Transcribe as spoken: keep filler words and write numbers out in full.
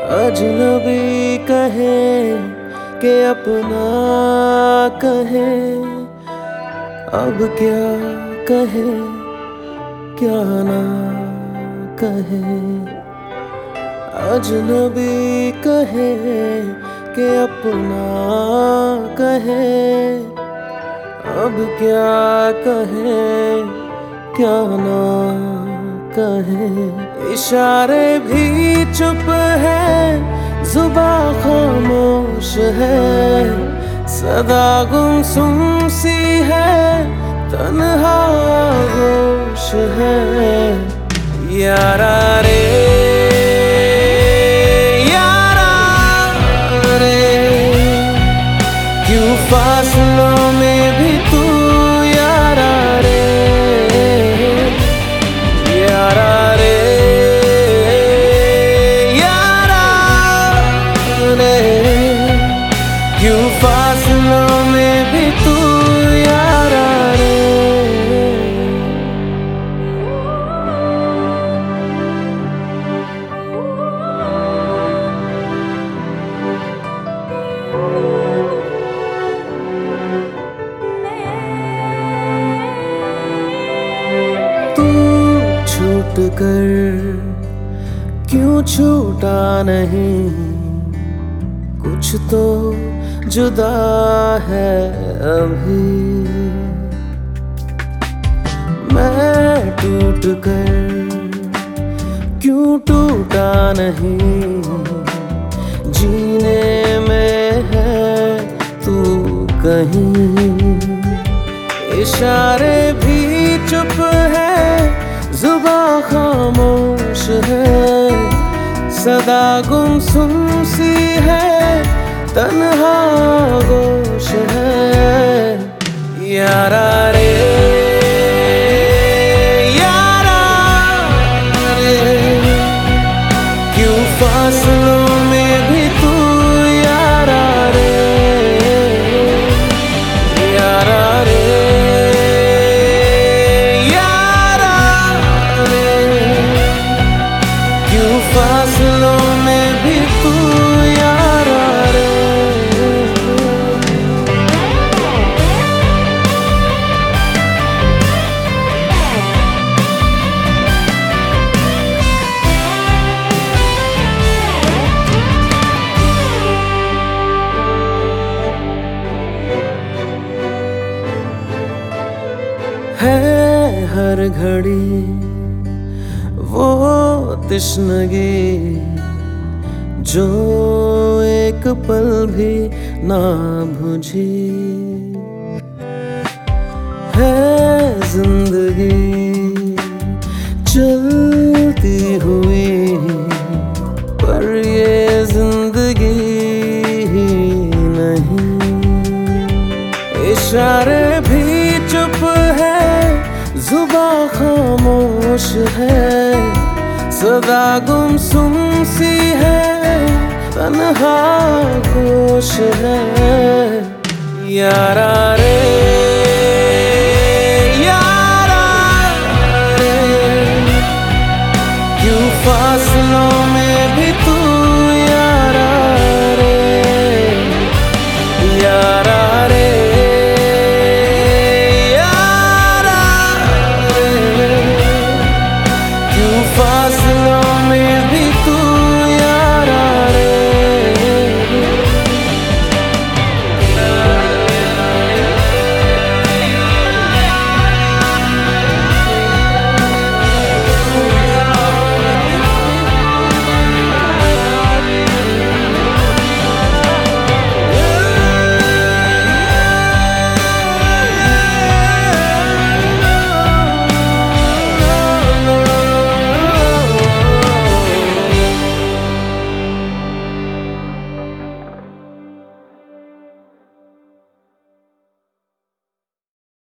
अजनबी कहे कि अपना कहे, अब क्या कहे क्या ना कहे। अजनबी कहे कि अपना कहे, अब क्या कहे क्या ना कहे। इशारे भी चुप है, जुबां खामोश है, सदा गुमसुम सी है, तन्हा होश है। यारा रे यारा रे, क्यों फासलों में भी तू यारा रे। यारा रे यारा रे, क्यों फासलों में भी तू यारा रे। तू छूट कर क्यों छूटा नहीं, कुछ तो जुदा है अभी। मैं टूट कर क्यों टूटा नहीं, जीने में है तू कहीं। इशारे भी चुप है, जुबां खामोश है, सदा गुमसुम सी है, तन्हा गोश है। यारा रे यारा रे, क्यों फासलों में भी तू यारा रे। यारा रे यारा रे, क्यों फासलों में भी तू यारा रे। है हर घड़ी वो तश्नगी, जो एक पल भी ना बुझी। है जिंदगी चलती हुई, पर ये जिंदगी ही नहीं। इशारे भी चुप है, जुबां खामोश है, सदा गुमसुम सी है, तन्हा गोश है। यारा रे